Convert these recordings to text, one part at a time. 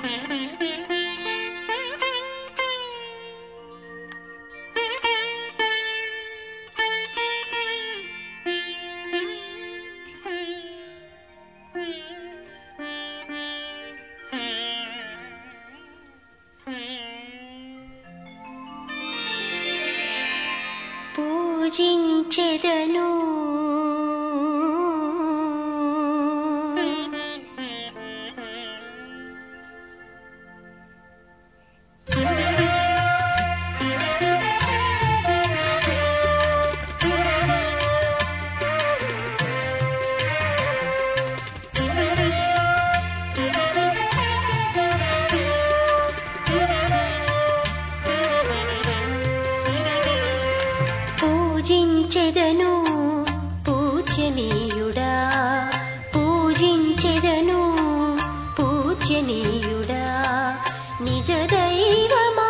పూజించెదను పూజించెదను పూజ్యనీయుడా పూజించెదను పూజ్యనీయుడా నిజ దైవమా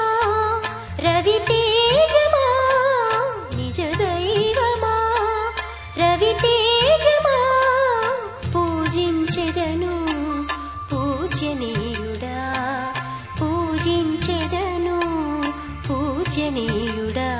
రవితేజమా నిజ దైవమా రవితేజమా పూజించెదను పూజ్యనీయుడా పూజించెదను పూజ్యనీయుడా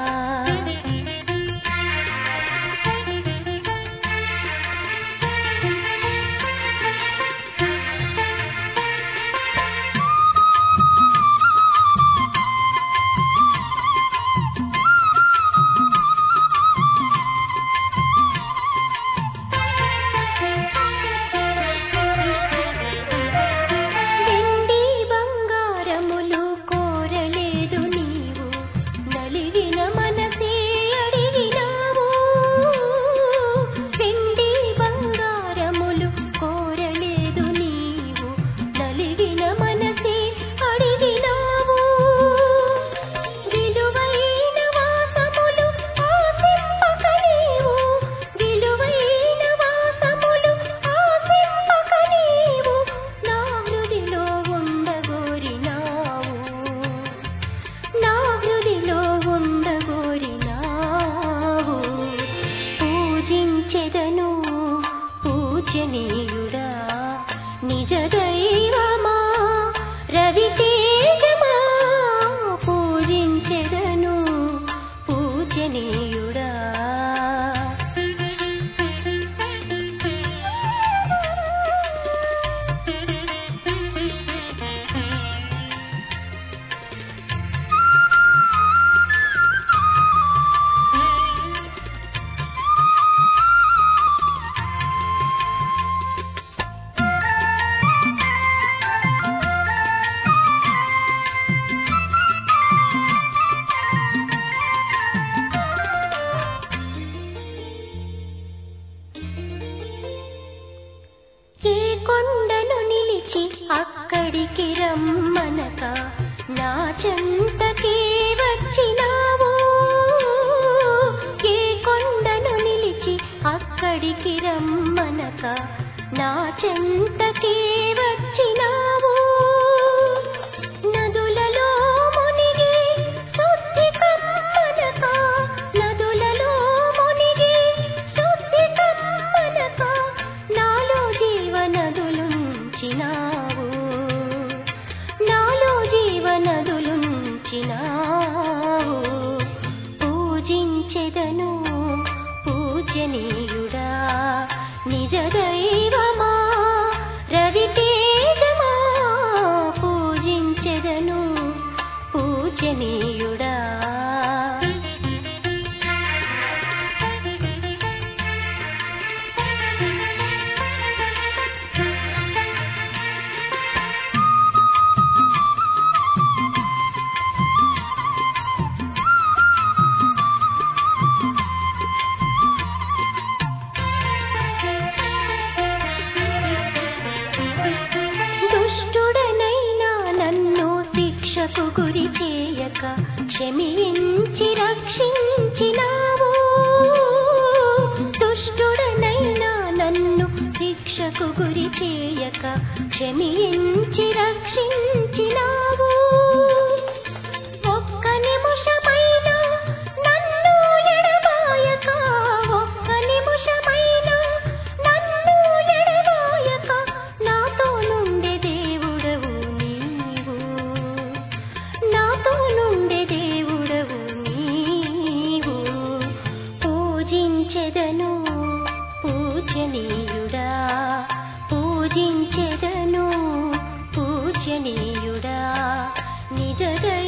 పూజించెదను పూజ్యనీయుడా నిజ దైవమా రవితేజమా పూజించెదను పూజ్యనీయుడా కొండను నిలిచి అక్కడికి రమ్మనక నా చెంతకి వచ్చినావు ఏ కొండను నిలిచి అక్కడికి రమ్మనక నా చెంతకి వచ్చినావు నదులలో మునిగి శుద్ధి కమ్మనక నదులలో మునిగి శుద్ధి కమ్మనక నాలో జీవనదులుంచినావు నాలో జీవనదులుంచినావు పూజించెదను పూజ్యనీయుడా నిజ దైవమా రవితేజమా పూజించెదను పూజ్యనీయుడా శిక్షకు గురి చేయక క్షమించి రక్షించినావు దుష్టుడనైనా నన్ను శిక్షకు గురి చేయక క్షమించి రక్షించినావు ఒక్క నిమిషమైనా నన్ను ఎడబాయక ఒక్క నిమిషమైనా నన్ను ఎడబాయక నాతో నుండి దేవుడవు నీ పూజించెదను పూజనీయుడా పూజించెదను పూజనీయుడా నిజ